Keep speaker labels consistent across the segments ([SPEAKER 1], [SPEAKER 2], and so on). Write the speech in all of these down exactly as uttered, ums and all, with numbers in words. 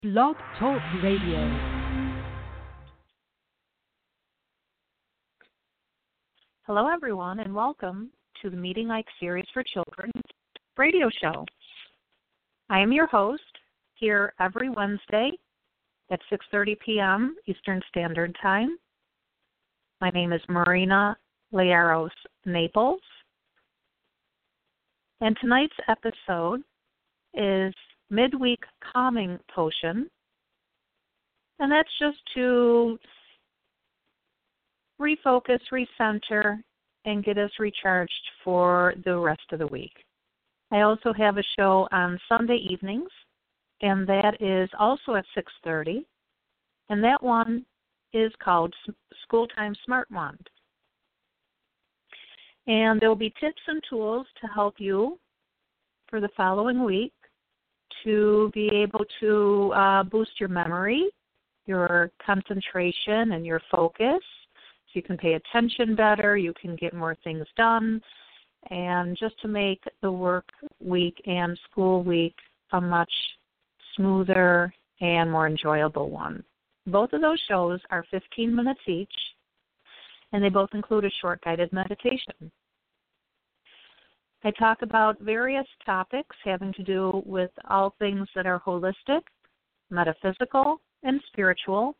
[SPEAKER 1] Blog Talk Radio.
[SPEAKER 2] Hello, everyone, and welcome to the Meeting Ike series for children radio show. I am your host here every Wednesday at six thirty p.m. Eastern Standard Time. My name is Marina Learos Naples, and tonight's episode is Midweek Calming Potion, and that's just to refocus, recenter, and get us recharged for the rest of the week. I also have a show on Sunday evenings, and that is also at six thirty, and that one is called School Time Smart Wand. And there will be tips and tools to help you for the following week to be able to uh, boost your memory, your concentration, and your focus. So you can pay attention better, you can get more things done, and just to make the work week and school week a much smoother and more enjoyable one. Both of those shows are fifteen minutes each, and they both include a short guided meditation. I talk about various topics having to do with all things that are holistic, metaphysical, and spiritual.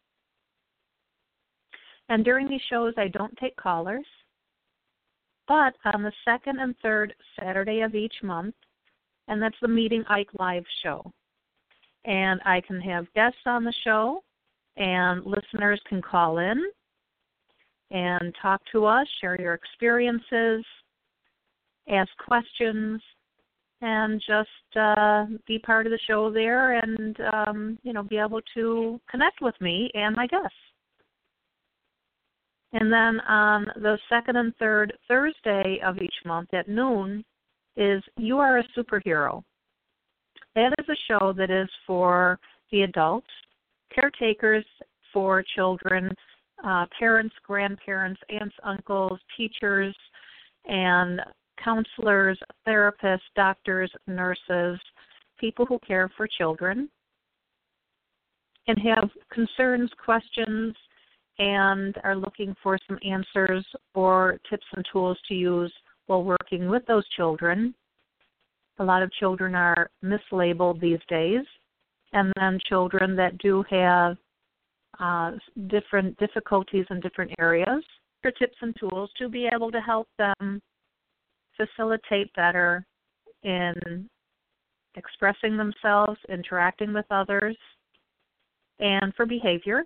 [SPEAKER 2] And during these shows, I don't take callers, but on the second and third Saturday of each month, and that's the Meeting Ike Live show. And I can have guests on the show, and listeners can call in and talk to us, share your experiences, ask questions, and just uh, be part of the show there and, um, you know, be able to connect with me and my guests. And then on the second and third Thursday of each month at noon is You Are a Superhero. That is a show that is for the adults, caretakers for children, uh, parents, grandparents, aunts, uncles, teachers, and counselors, therapists, doctors, nurses, people who care for children and have concerns, questions, and are looking for some answers or tips and tools to use while working with those children. A lot of children are mislabeled these days, and then children that do have uh, different difficulties in different areas for tips and tools to be able to help them facilitate better in expressing themselves, interacting with others, and for behavior.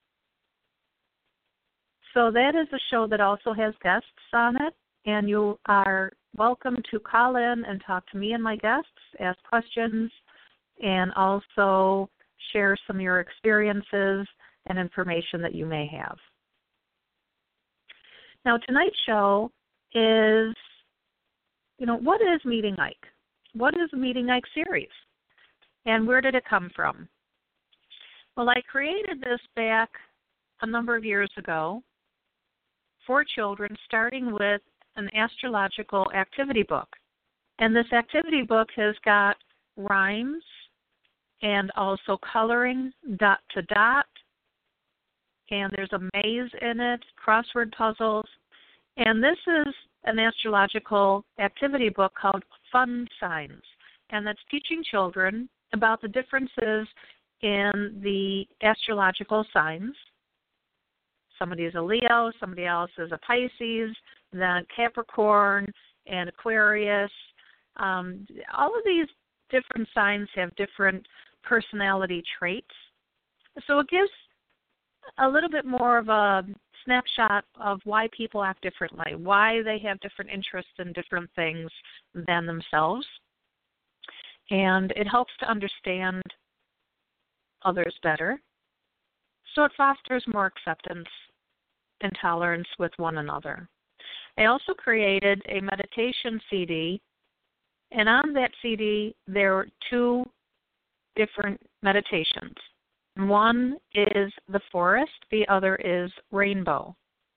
[SPEAKER 2] So that is a show that also has guests on it, and you are welcome to call in and talk to me and my guests, ask questions, and also share some of your experiences and information that you may have. Now, tonight's show is, you know, what is Meeting Ike? What is the Meeting Ike series? And where did it come from? Well, I created this back a number of years ago for children, starting with an astrological activity book. And this activity book has got rhymes and also coloring dot to dot, and there's a maze in it, crossword puzzles. And this is an astrological activity book called Fun Signs, and that's teaching children about the differences in the astrological signs. Somebody is a Leo, somebody else is a Pisces, then Capricorn and Aquarius. Um, all of these different signs have different personality traits. So it gives a little bit more of a snapshot of why people act differently, why they have different interests in different things than themselves. And it helps to understand others better. So it fosters more acceptance and tolerance with one another. I also created a meditation C D, and on that C D there are two different meditations. One is the forest, the other is rainbow.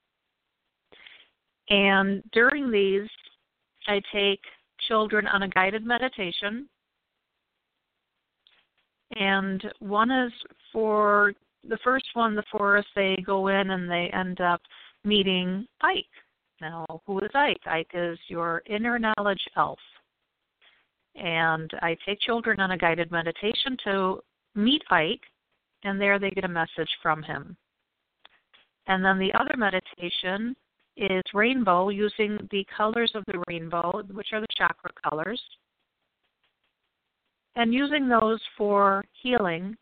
[SPEAKER 2] And during these, I take children on a guided meditation And one is for the first one, the forest, they go in and they end up meeting Ike. Now, who is Ike? Ike is your inner knowledge elf. And I take children on a guided meditation to meet Ike, and there they get a message from him. And then the other meditation is rainbow, using the colors of the rainbow, which are the chakra colors, and using those for healing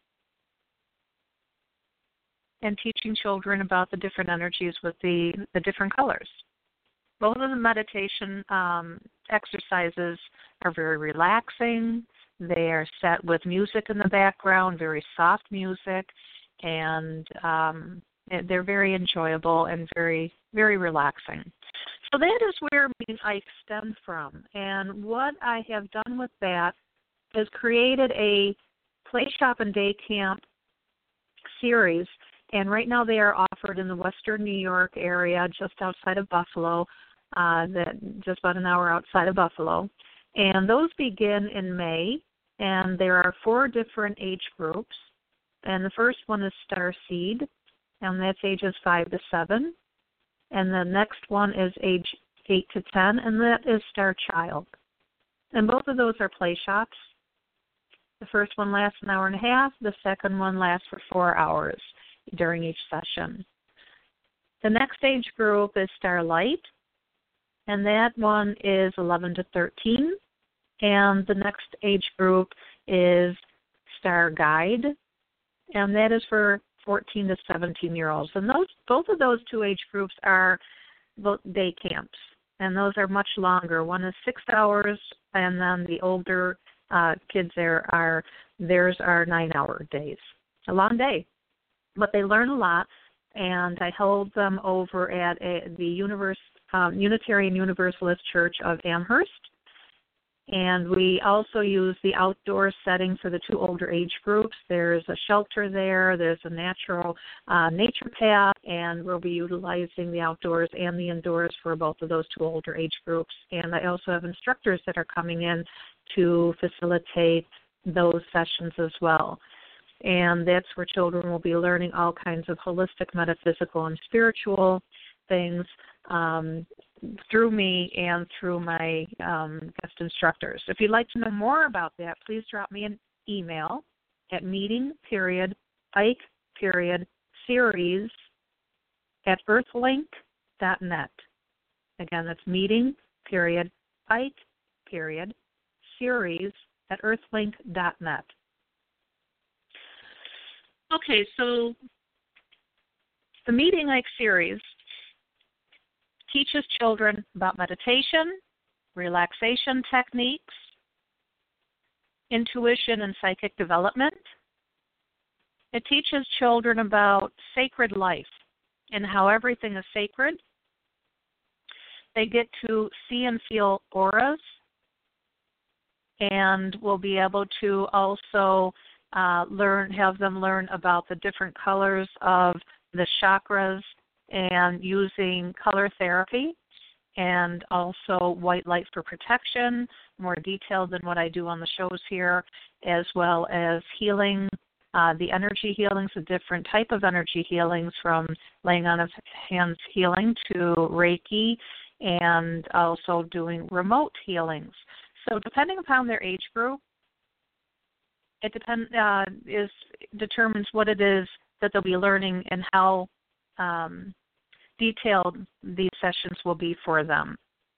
[SPEAKER 2] and teaching children about the different energies with the, the different colors. Both of the meditation um, exercises are very relaxing. They are set with music in the background, very soft music, and um, they're very enjoyable and very, very relaxing. So that is where Meeting Ike stemmed from. And what I have done with that is created a play shop and day camp series. And right now they are offered in the western New York area, just outside of Buffalo, uh, that just about an hour outside of Buffalo. And those begin in May, and there are four different age groups. And the first one is Star Seed, and that's ages five to seven. And the next one is age eight to ten, and that is Star Child. And both of those are play shops. The first one lasts an hour and a half. The second one lasts for four hours during each session. The next age group is Starlight, and that one is eleven to thirteen. And the next age group is Star Guide, and that is for fourteen to seventeen-year-olds. And those, both of those two age groups are day camps, and those are much longer. One is six hours, and then the older uh, kids there are, theirs are nine-hour days. A long day, but they learn a lot, and I hold them over at a, the Universe, um, Unitarian Universalist Church of Amherst. And we also use the outdoor setting for the two older age groups. There's a shelter there, there's a natural uh, nature path, and we'll be utilizing the outdoors and the indoors for both of those two older age groups. And I also have instructors that are coming in to facilitate those sessions as well. And that's where children will be learning all kinds of holistic, metaphysical, and spiritual things um, through me and through my um, guest instructors. If you'd like to know more about that, please drop me an email at meeting period Ike period series at earthlink dot net. Again, that's meeting period Ike period series at earthlink dot net. Okay, so the Meeting Ike series teaches children about meditation, relaxation techniques, intuition and psychic development. It teaches children about sacred life and how everything is sacred. They get to see and feel auras, and we'll be able to also uh, learn, have them learn about the different colors of the chakras and using color therapy, and also white light for protection, more detailed than what I do on the shows here, as well as healing, uh, the energy healings, a different type of energy healings, from laying on of hands healing to Reiki, and also doing remote healings. So depending upon their age group, it depend, uh, is determines what it is that they'll be learning and how um, detailed these sessions will be for them.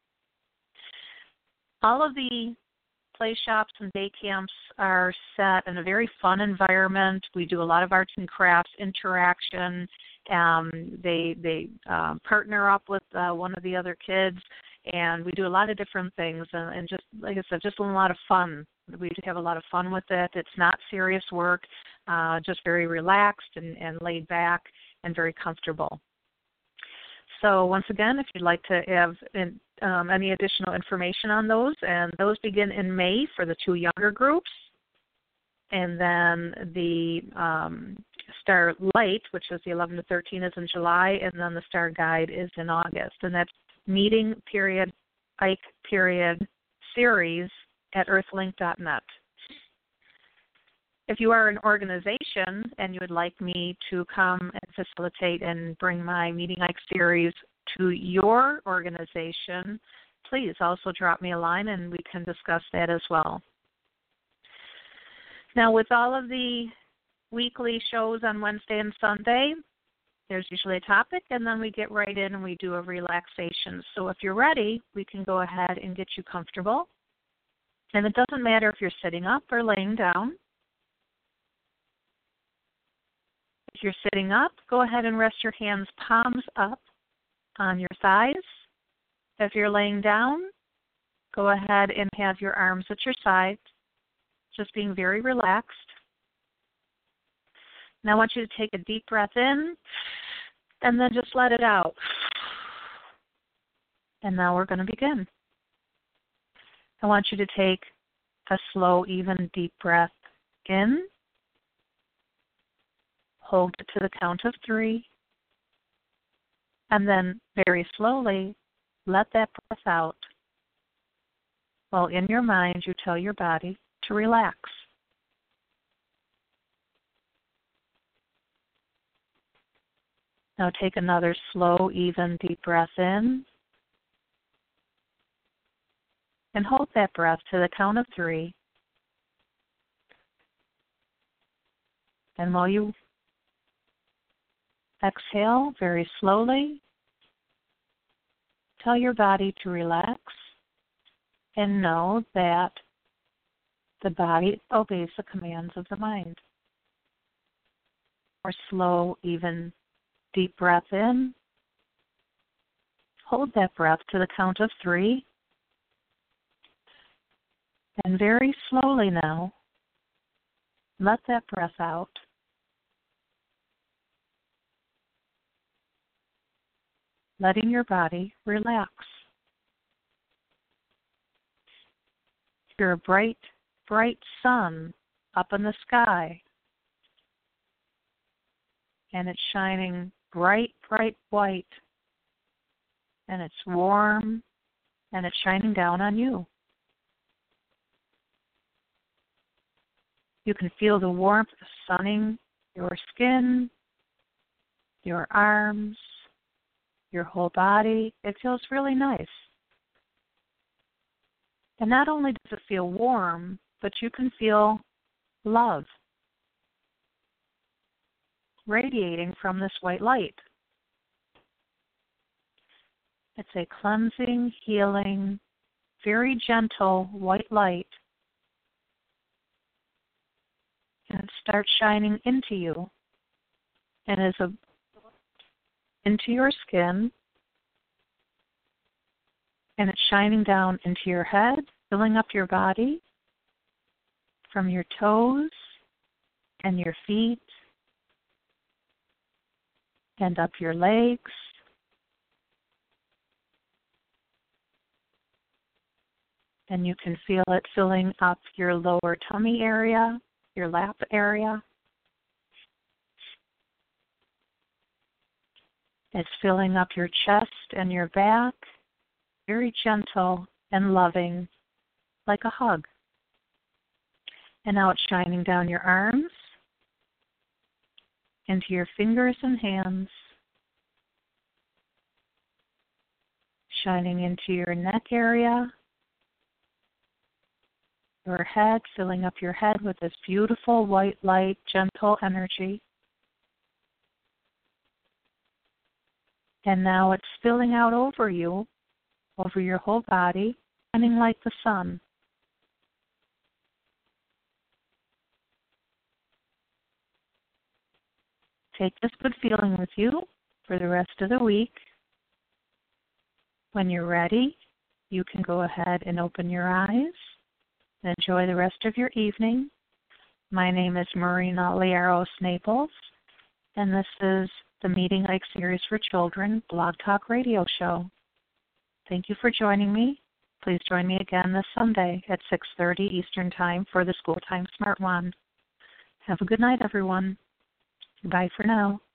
[SPEAKER 2] All of the play shops and day camps are set in a very fun environment. We do a lot of arts and crafts interaction. Um, they they uh, partner up with uh, one of the other kids, and we do a lot of different things. And, and just like I said, just a lot of fun. We have a lot of fun with it. It's not serious work, uh, just very relaxed and, and laid back and very comfortable. So once again, if you'd like to have um, any additional information on those, and those begin in May for the two younger groups, and then the um, Star Light, which is the eleven to thirteen, is in July, and then the Star Guide is in August, and that's meeting period Ike period series at earthlink dot net. If you are an organization and you would like me to come and facilitate and bring my Meeting Ike series to your organization, please also drop me a line and we can discuss that as well. Now, with all of the weekly shows on Wednesday and Sunday, there's usually a topic, and then we get right in and we do a relaxation. So if you're ready, we can go ahead and get you comfortable. And it doesn't matter if you're sitting up or laying down. If you're sitting up, go ahead and rest your hands palms up on your thighs. If you're laying down, go ahead and have your arms at your sides, just being very relaxed. Now I want you to take a deep breath in and then just let it out. And now we're going to begin. I want you to take a slow, even, deep breath in. Hold it to the count of three. And then very slowly let that breath out. While in your mind you tell your body to relax. Now take another slow, even, deep breath in. And hold that breath to the count of three. And while you exhale very slowly, tell your body to relax and know that the body obeys the commands of the mind. Or slow, even, deep breath in. Hold that breath to the count of three. And very slowly now, let that breath out. Letting your body relax. You're a bright, bright sun up in the sky. And it's shining bright, bright white. And it's warm, and it's shining down on you. You can feel the warmth sunning your skin, your arms, your whole body. It feels really nice. And not only does it feel warm, but you can feel love radiating from this white light. It's a cleansing, healing, very gentle white light. And it starts shining into you and is a, into your skin, and it's shining down into your head, filling up your body from your toes and your feet and up your legs. And you can feel it filling up your lower tummy area, your lap area. It's filling up your chest and your back, very gentle and loving, like a hug. And now it's shining down your arms, into your fingers and hands, shining into your neck area, your head, filling up your head with this beautiful white light, gentle energy. And now it's spilling out over you, over your whole body, shining like the sun. Take this good feeling with you for the rest of the week. When you're ready, you can go ahead and open your eyes and enjoy the rest of your evening. My name is Marina Liaros Naples, and this is the Meeting Ike Series for Children Blog Talk Radio Show. Thank you for joining me. Please join me again this Sunday at six thirty Eastern Time for the School Time Smart Wand. Have a good night, everyone. Bye for now.